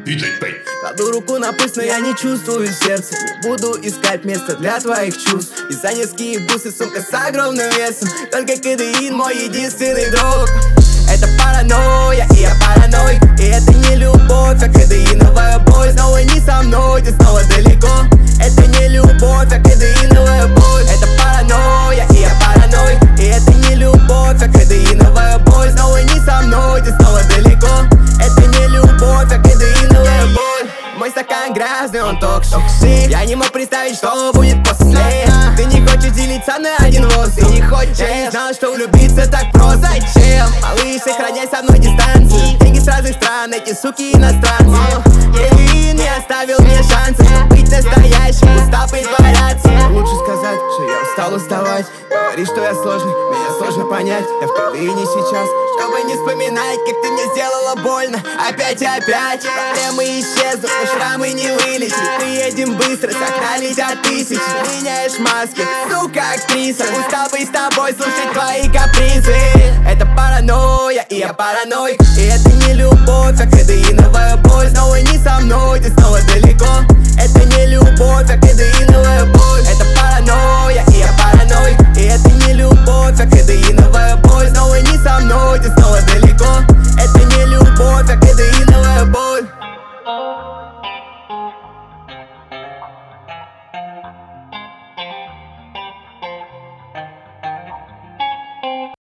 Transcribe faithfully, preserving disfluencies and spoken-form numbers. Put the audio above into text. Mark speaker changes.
Speaker 1: диджей Пэй.
Speaker 2: Кладу руку на пульс, но я не чувствую сердца. Не буду искать место для твоих чувств. И-за низкие бусы, сумка с огромным весом. Только кодеин мой единственный друг. Это паранойя, и я параноик. И это не любовь, а кодеиновая боль. Снова не со мной, ты снова далеко. Это не любовь, а кодеиновая боль. Это паранойя, и я параноик. И это не любовь, а кодеиновая боль. Снова не со мной, ты снова далеко. Это не любовь, а кодеиновая боль. Мой стакан грязный, он токсик. Я не мог представить, что будет после. Ты не хочешь делиться на один воздух. Ты не хочешь, я не знал, что влюбиться так просто. Зачем? Малыш, сохраняй со мной дистанцию. Деньги с разных стран, эти суки иностранцы. Кодеин не оставил мне шанса быть настоящим, устал притворяться. Лучше сказать, что я устал уставать. Говори, что я сложный, меня сложно понять. Я в кодеине сейчас, чтобы не вспоминать, как ты мне сделала больно. Опять и опять проблемы исчезнут, но шрамы не вылечить. Мы едем быстро, с окна летят тысячи. Меняешь маски, сука, актриса. Устал быть с тобой, слушать твои капризы. Это паранойя, и я параноик. И это не любовь, а кодеиновая боль.